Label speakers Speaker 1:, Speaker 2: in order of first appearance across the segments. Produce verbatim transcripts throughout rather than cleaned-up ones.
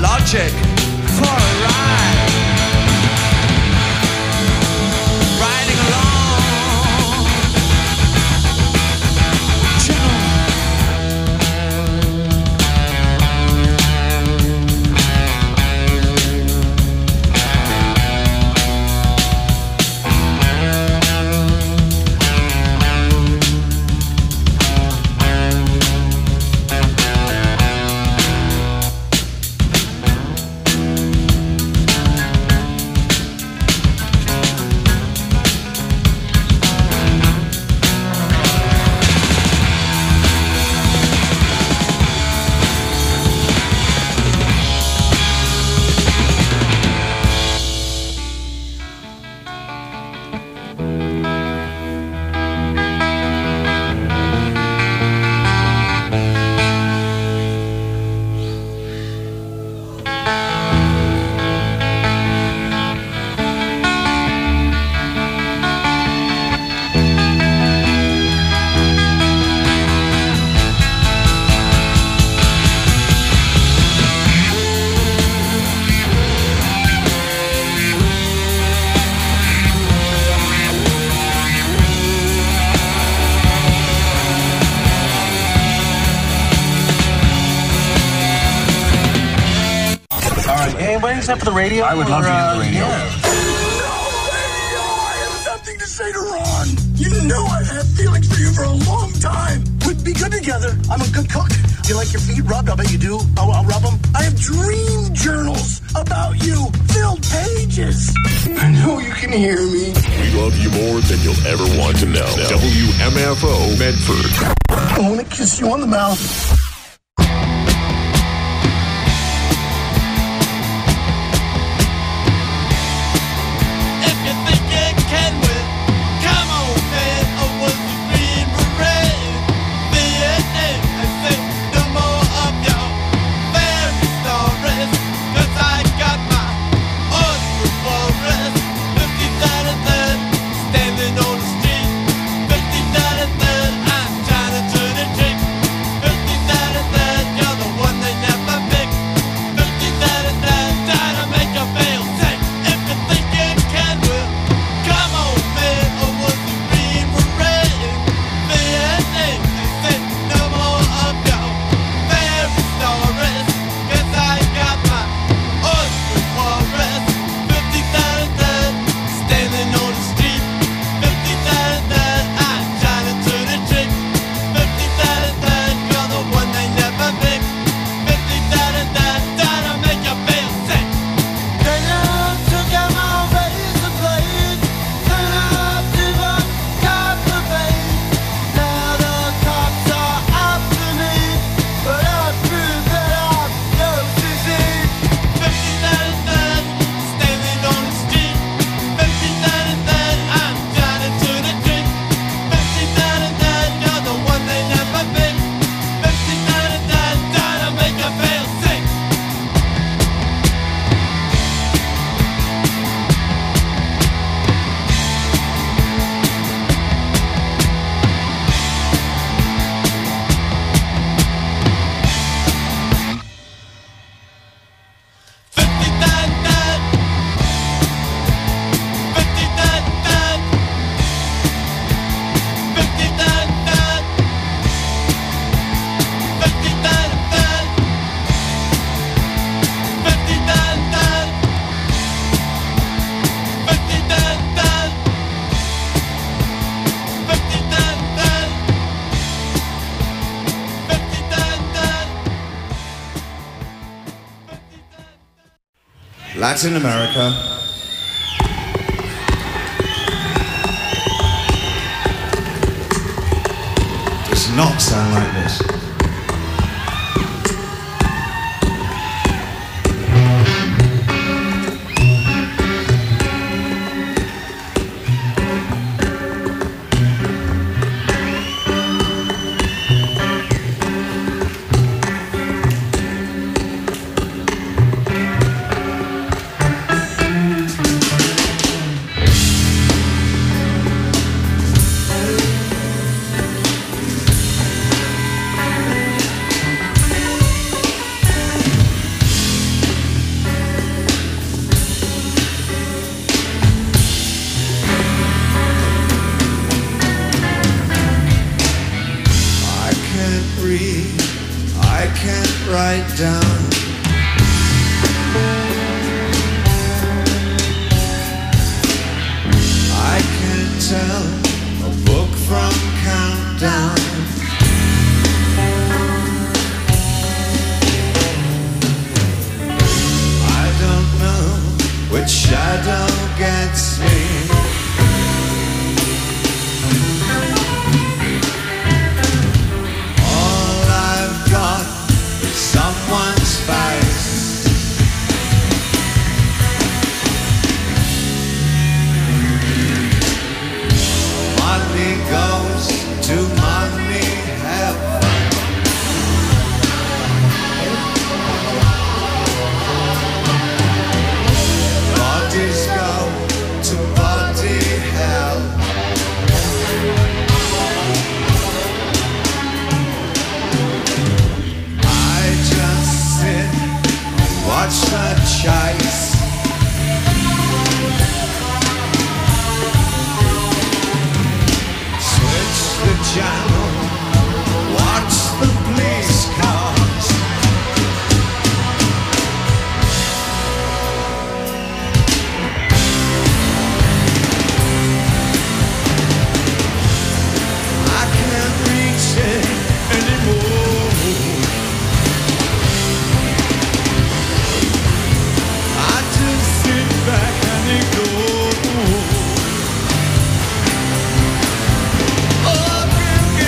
Speaker 1: Logic for a ride. Riding along. Channel.
Speaker 2: Except for the radio?
Speaker 3: I would
Speaker 2: or,
Speaker 3: love to
Speaker 2: uh,
Speaker 3: use the radio.
Speaker 2: Yeah.
Speaker 4: I have something to say to Ron. You know I've had feelings for you for a long time. We'd be good together. I'm a good cook. Do you like your feet rubbed? I bet you do. I'll, I'll rub them. I have dream journals about you. Filled pages. I know you can hear me.
Speaker 5: We love you more than you'll ever want to know. W M F O Medford.
Speaker 4: I want to kiss you on the mouth.
Speaker 6: Latin America does not sound like this. which shadow gets me. All I've got is someone's face. Money goes to money heaven. Bodies go to body hell. I just sit and watch the chase. Switch the channel, watch the police cars. I can't reach it anymore. I just sit back and ignore. Oh, I can't get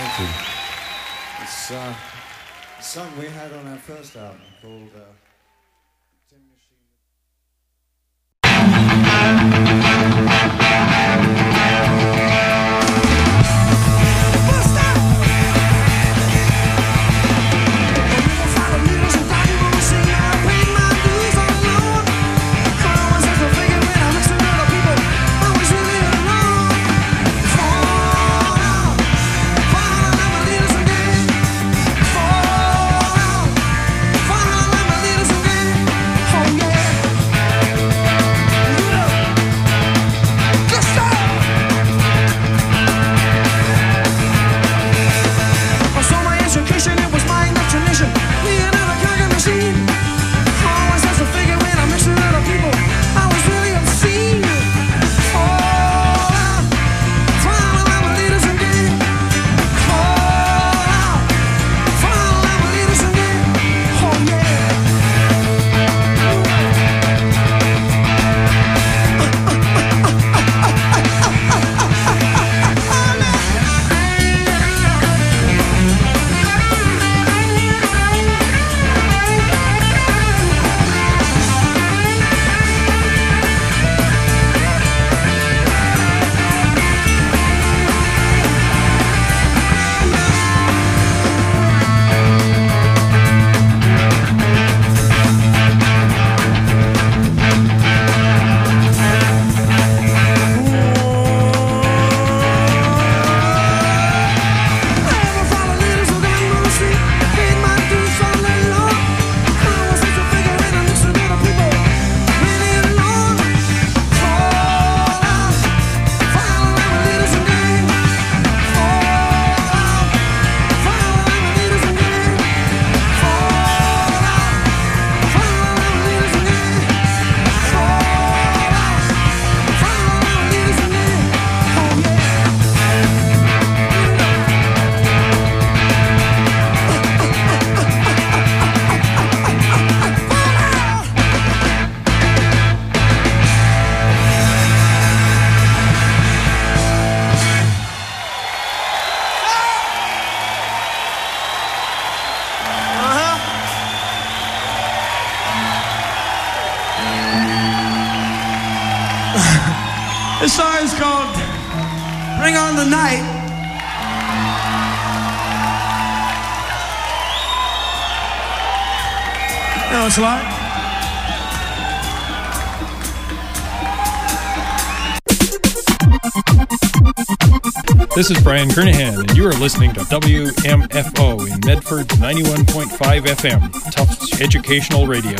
Speaker 6: Thank you. It's uh, a song we had on our first album called uh, Tin Machine.
Speaker 1: This song is called Bring On the Night. You know, it's a lot.
Speaker 3: This is Brian Kernahan, and you are listening to W M F O in Medford's ninety-one point five F M, Tufts Educational Radio.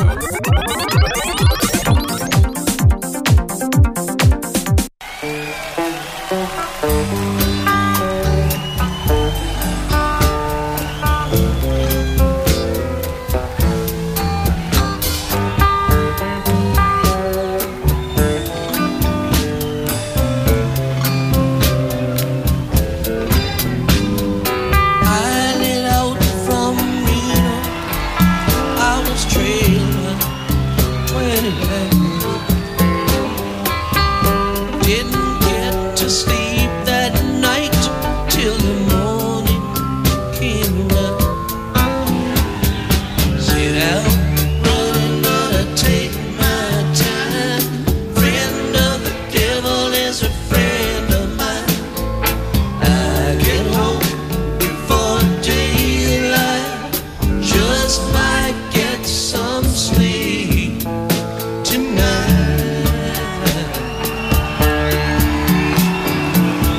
Speaker 7: Tonight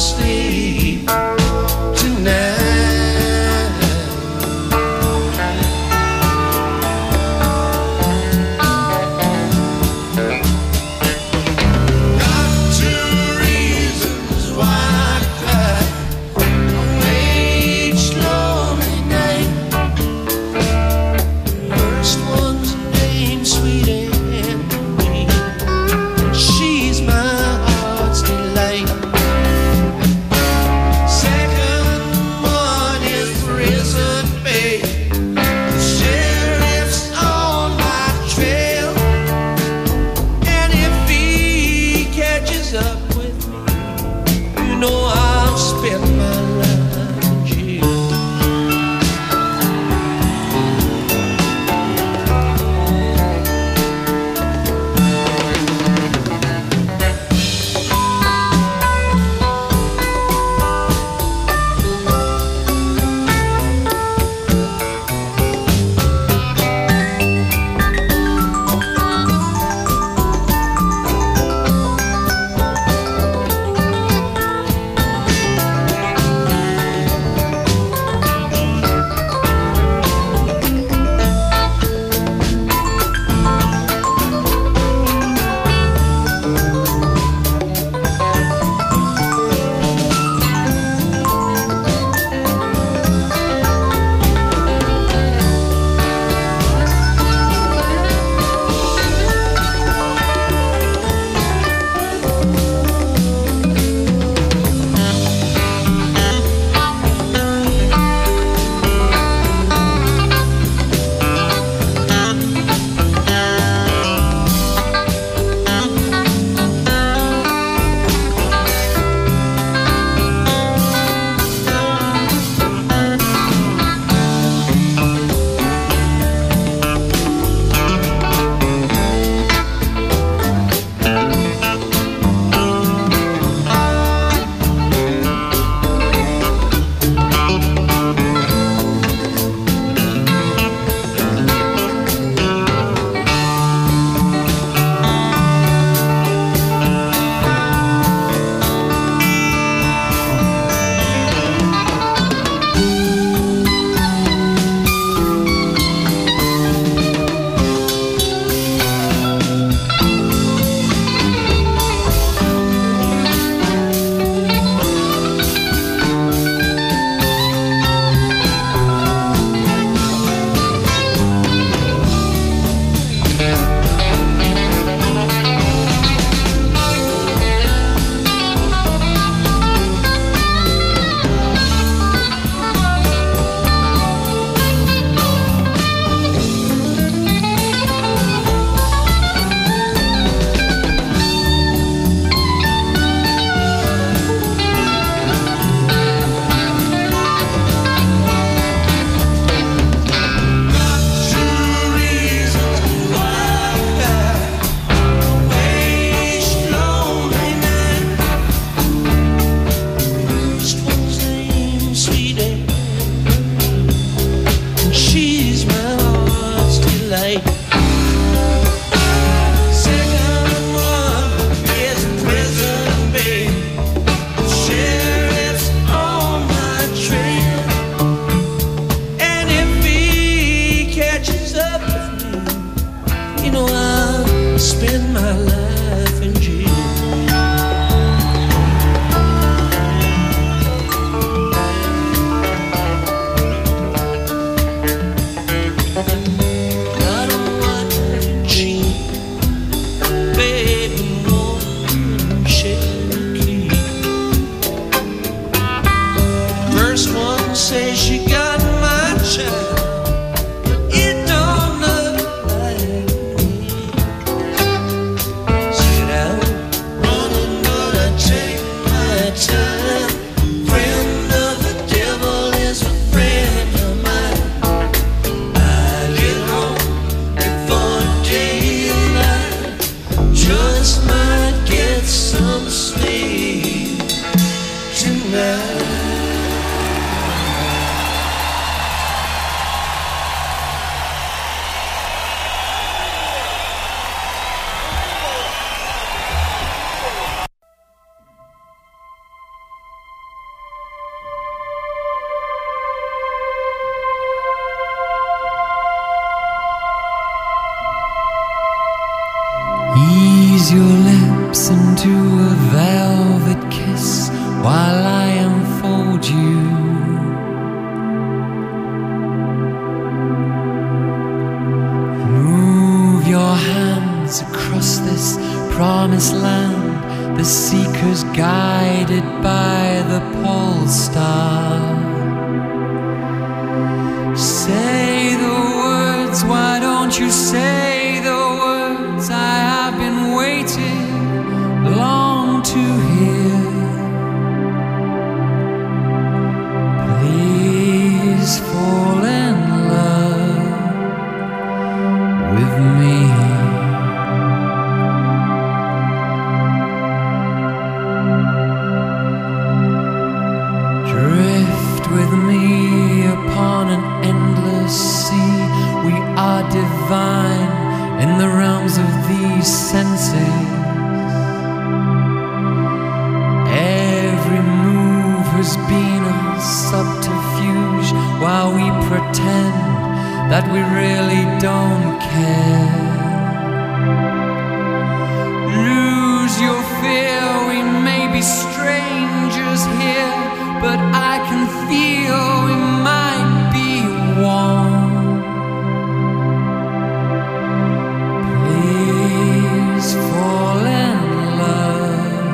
Speaker 7: sleep tonight. Got two reasons why I cry on each lonely night. First one's named Sweet Annie. She's my heart's delight.
Speaker 8: hold you. Move your hands across this promised land, the seekers guided by the pole star. Say the words, why don't you say the words I have been waiting long to hear. Please fall in love with me. Drift with me upon an endless sea. We are divine in the realms of these senses. Every move has been a subterfuge while we pretend that we really don't care. Lose your fear, we may be strangers here, but I can feel we might be one. Please fall in love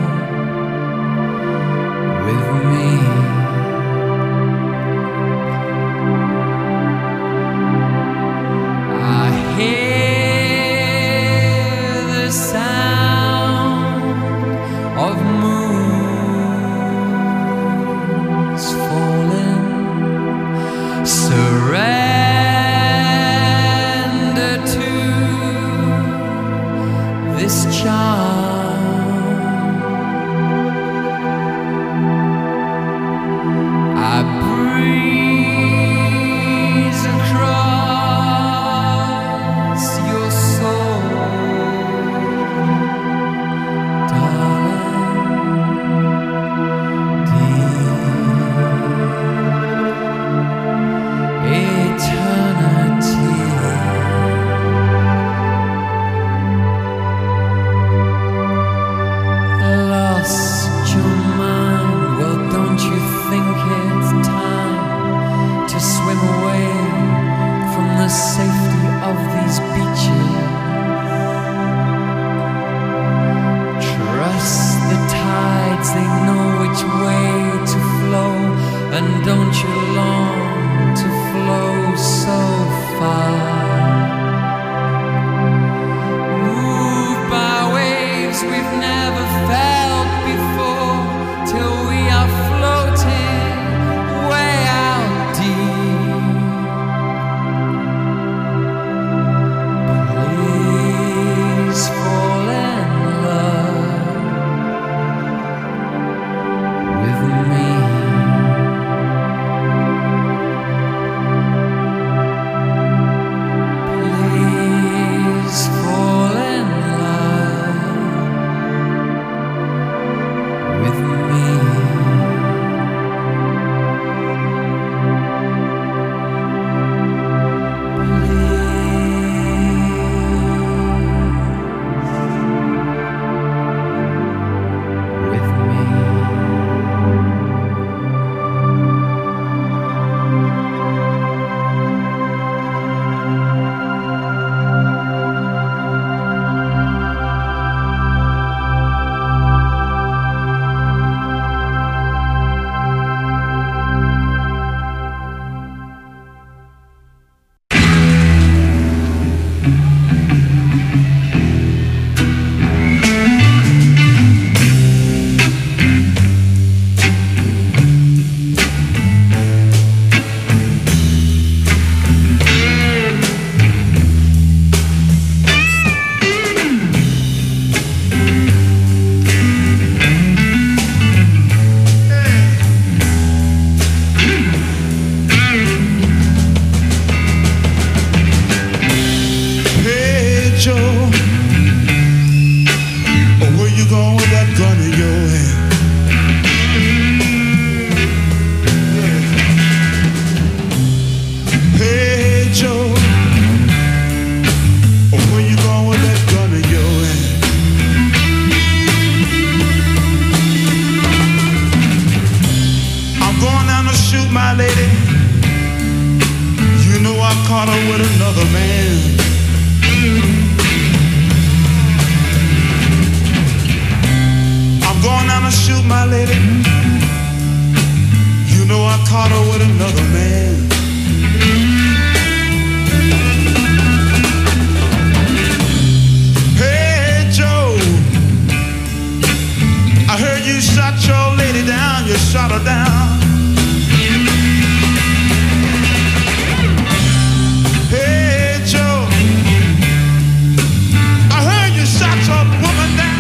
Speaker 8: with me. I hear the sound of moons falling. Surrender to this charm. I breeze across your soul, darling, deep eternity. Lost your mind, well, don't you think it's time to swim away from the safety of these beaches? Trust the tides, they know which way to flow, and don't you long to flow so far? Moved by waves we've never felt before, till we are floating way out deep. Please fall in love with me.
Speaker 1: my lady. You know I caught her with another man. I'm going down to shoot my lady. You know I caught her with another man. Hey Joe, I heard you shot your lady down. You shot her down. Hey Joe, I heard you shot your woman down.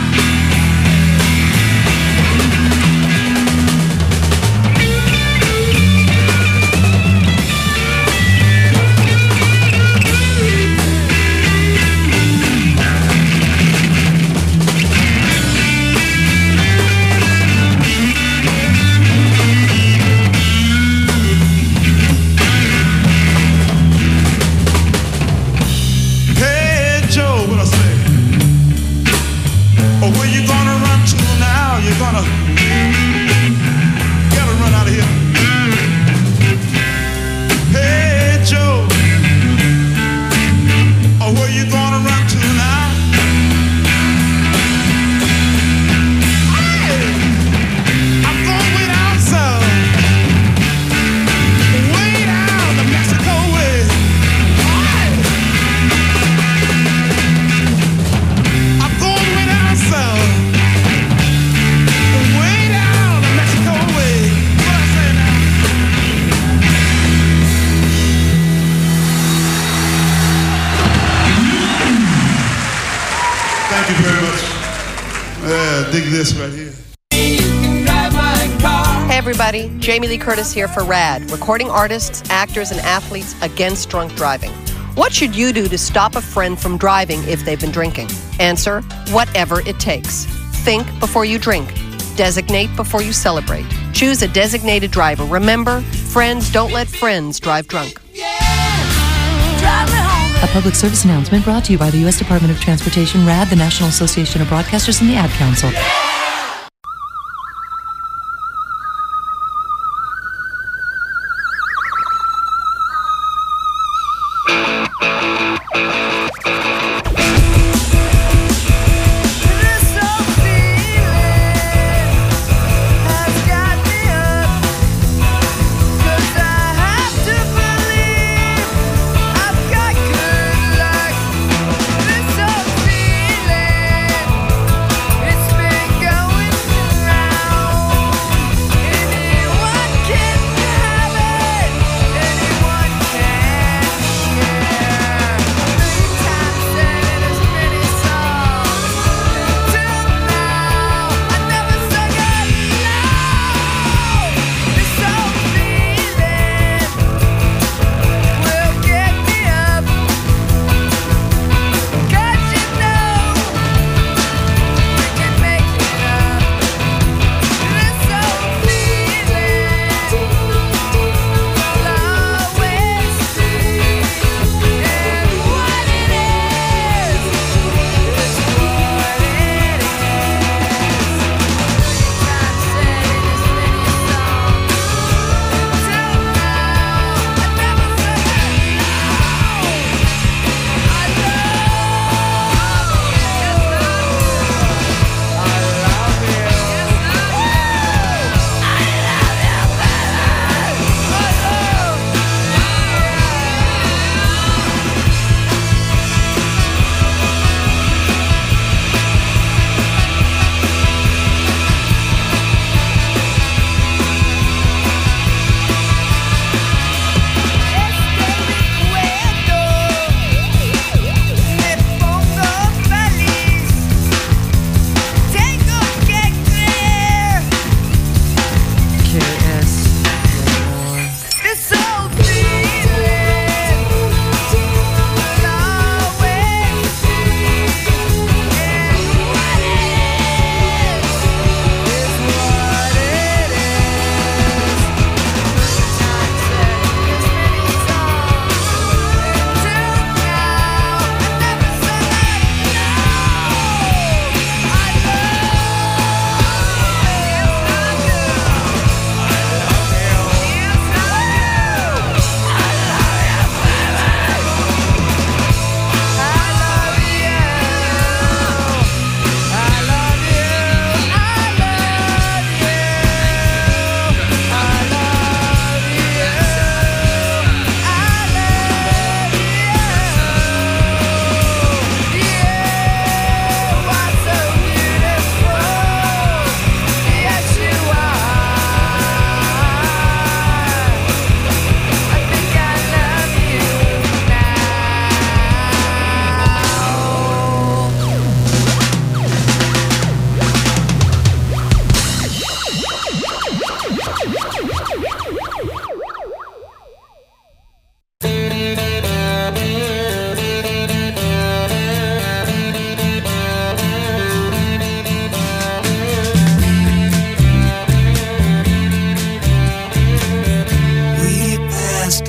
Speaker 1: Dig this right here.
Speaker 9: Hey everybody, Jamie Lee Curtis here for RAD, recording artists, actors, and athletes against drunk driving. What should you do to stop a friend from driving if they've been drinking? Answer, whatever it takes. Think before you drink. Designate before you celebrate. Choose a designated driver. Remember, friends don't let friends drive drunk.
Speaker 10: A public service announcement brought to you by the U S Department of Transportation, RAD, the National Association of Broadcasters, and the Ad Council.
Speaker 7: It's been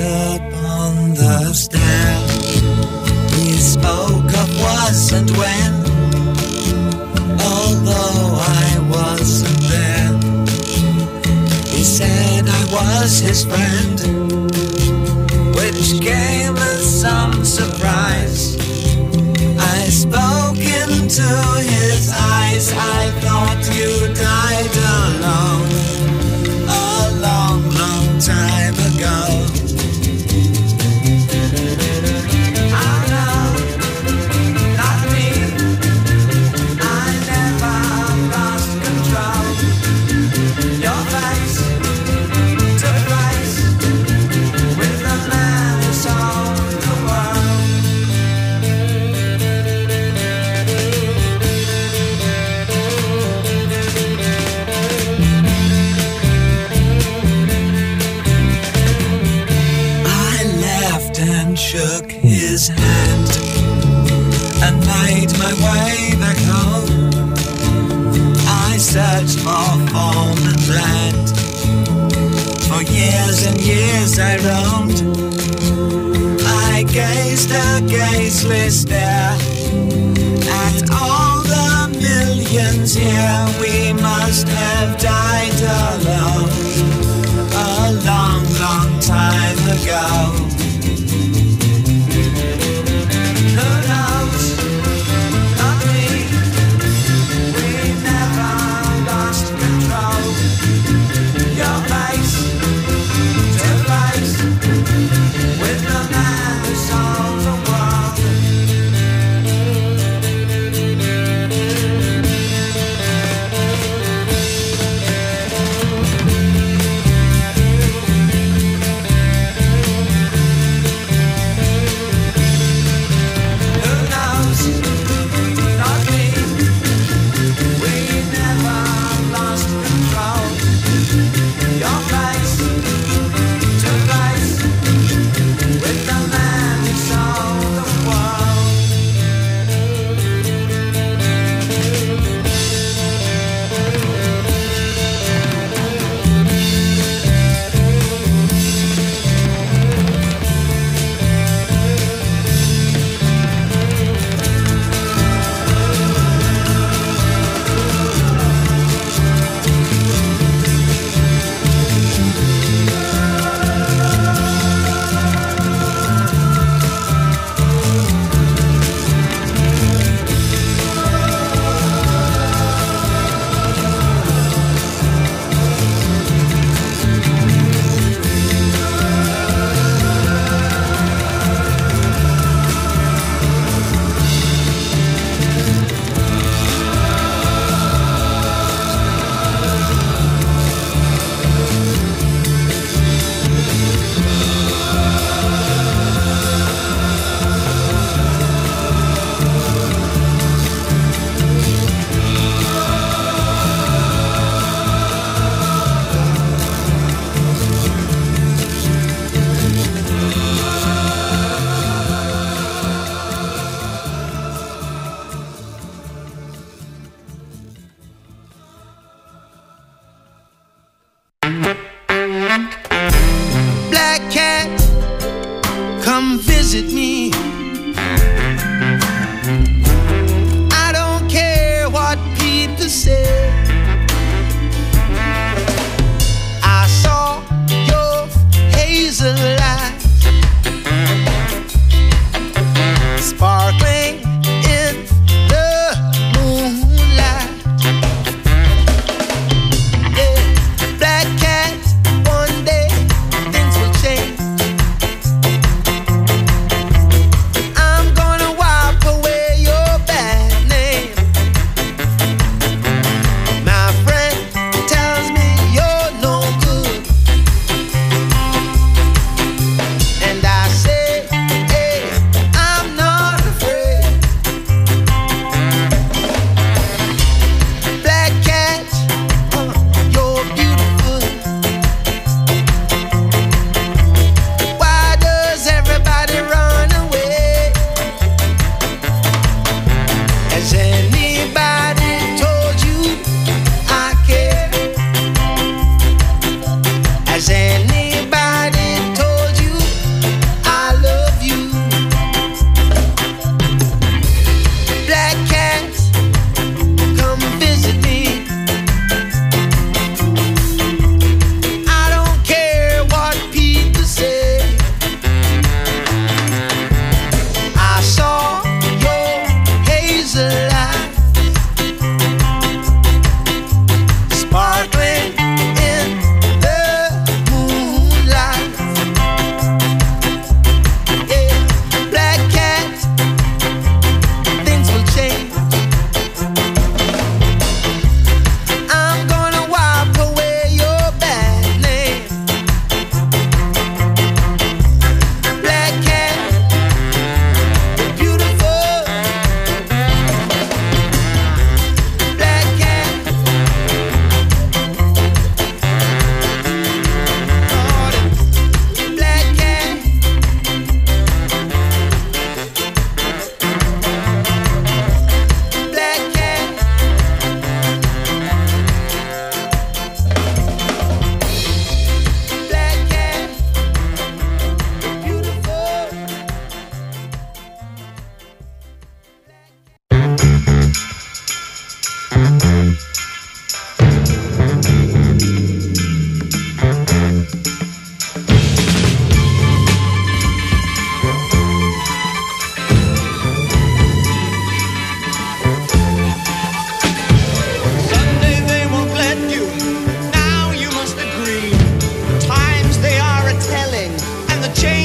Speaker 7: up on the stair. We spoke of was and when, although I wasn't there. He said I was his friend, which came as some surprise. I spoke into his eyes. I thought you died alone a long, long time ago. Oh no, not me. I never lost control. Your face took place with the man who sold the world. And shook his hand and made my way back home. I searched for form and land. For years and years I roamed. I gazed a gazeless stare at all the millions here. We must have died alone a long, long time ago.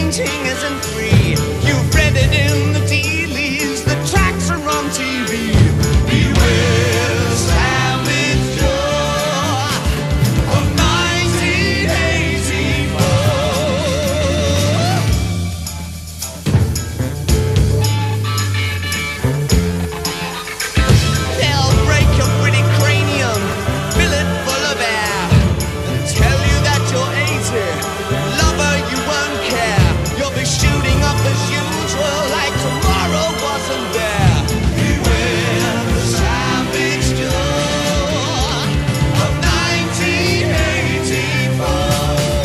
Speaker 11: painting isn't free. You've read it in the tea leaves, the tracks are on T V. Beware the savage joy of nineteen eighty-four. They'll break your pretty cranium, fill it full of air, and tell you that you're eighty. Lover, you won't care. You'll be shooting up as usual like tomorrow wasn't there. Beware the savage joy of nineteen eighty-four.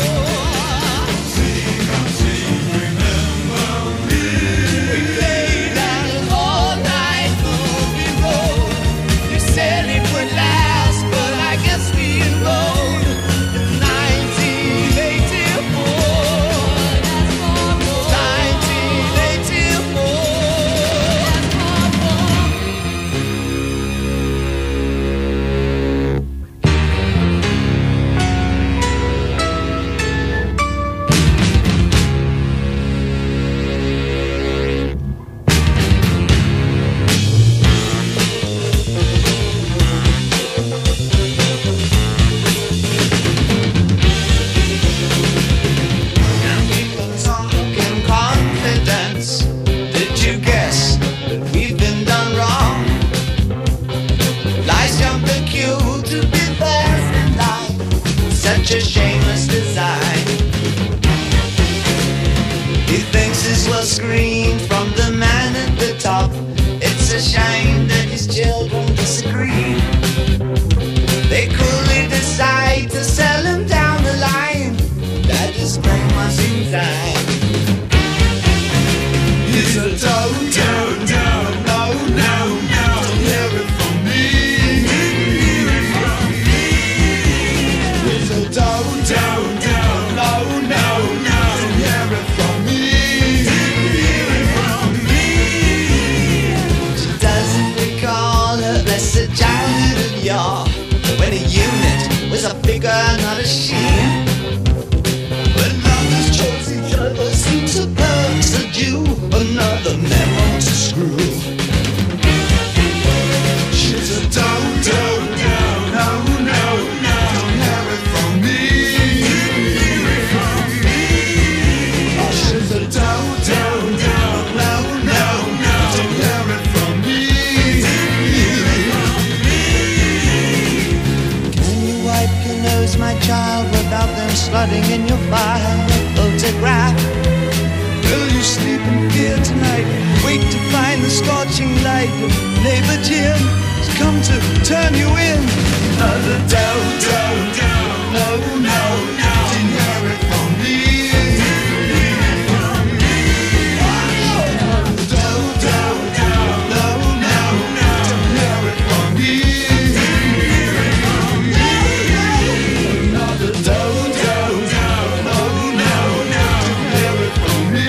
Speaker 11: Sing and sing, remember me. We played an all-night movie road. You said it would last, but I guess we enrolled in nineteen eighty-four. nineteen eighty-four. Young people talk in confidence. Did you guess that we've been done wrong? Lies jump the queue to be first in line. Such a shameless design. He thinks this will screen from the man at the top. It's a shame that his children disagree. They coolly decide to sell him down the line. That is very much inside. He's a toad, toad, toad. No, no, no. Don't hear it from me. He's a toad, toad, toad. No, no, no. Don't hear it from me. She doesn't recall her blessed childhood of yore, when a unit was a figure, not a she. When lovers chose each other, seems a perks a Jew, another memo to screw. She's a down, down, down, no, no, no, don't hear it from me. Oh, she's a down, down, down, no, no, no, don't hear it from me. Can you wipe your nose, my child, without them slutting in your file photograph? Will you sleep in fear tonight? Wait to find the scorching light of neighbor Jim has come to turn you in. Another down, down, down, no, no, no, didn't hear it from me. Another down, down, down, no, no, no, didn't hear it from me. Another down, down, down, no, no, no, didn't hear it from me.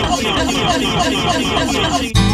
Speaker 12: arm.